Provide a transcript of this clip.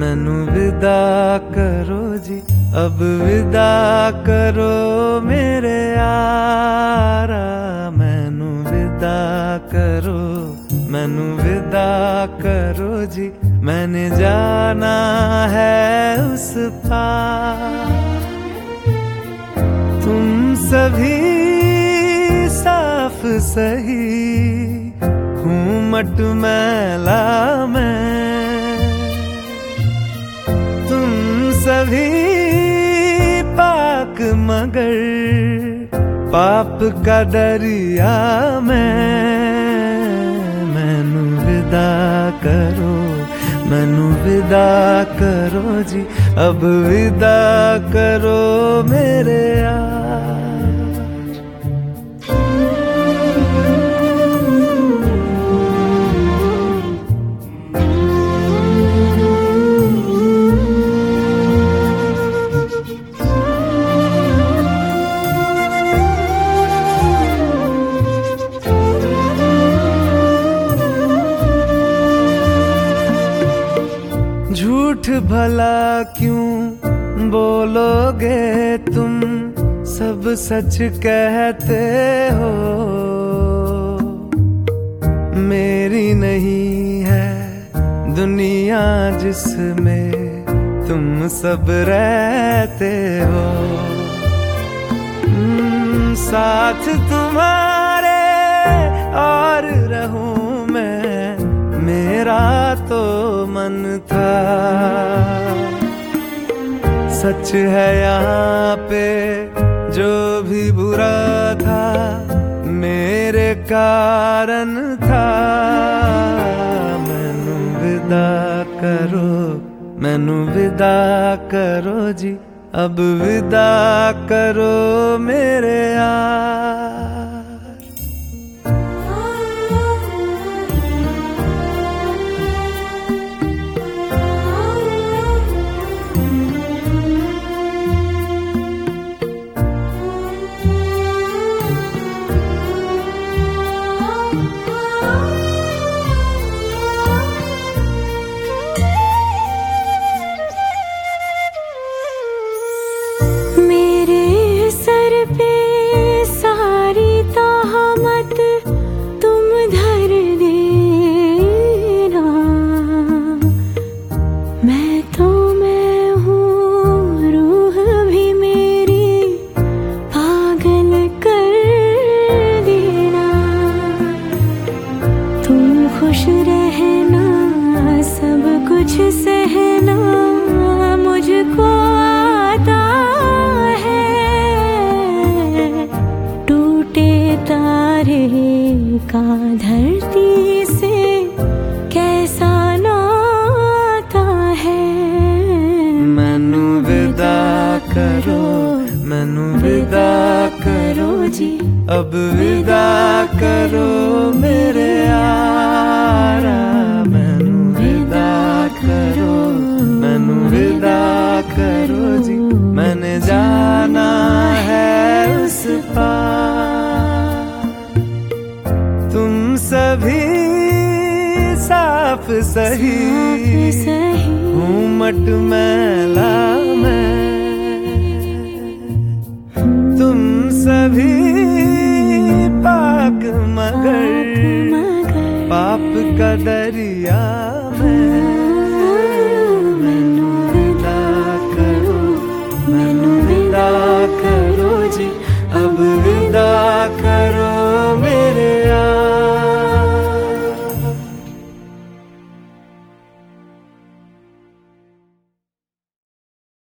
मैनू विदा करो जी, अब विदा करो मेरे यारा। मैनू विदा करो, मैनू विदा करो जी, मैंने जाना है उस पार। तुम सभी साफ सही, हूँ मटमैला मैं। तुम सभी पाक मगर पाप का दरिया मैं। मैनू विदा करो, मैनू विदा करो जी, अब विदा करो मेरे यार। झूठ भला क्यों बोलोगे तुम, सब सच कहते हो। मेरी नहीं है दुनिया जिसमें तुम सब रहते हो। साथ तुम्हारे और रहूं मैं, मेरा तो मन था। सच है यहाँ पे जो भी बुरा था, मेरे कारण था। मैनू विदा करो, मैनू विदा करो जी, अब विदा करो मेरे यार। खुश रहना, सब कुछ सहना मुझको आता है। टूटे तारे का धरती से कैसा नाता है। मैनू विदा करो, मैनू विदा करो जी, अब विदा करो मेरे यारा। मैनू विदा करो, मैनू विदा करो जी, मैंने जाना है उस पार। तुम सभी साफ सही, हूँ मटमैला मैं। तुम सभी पाक मगर पाप का दरिया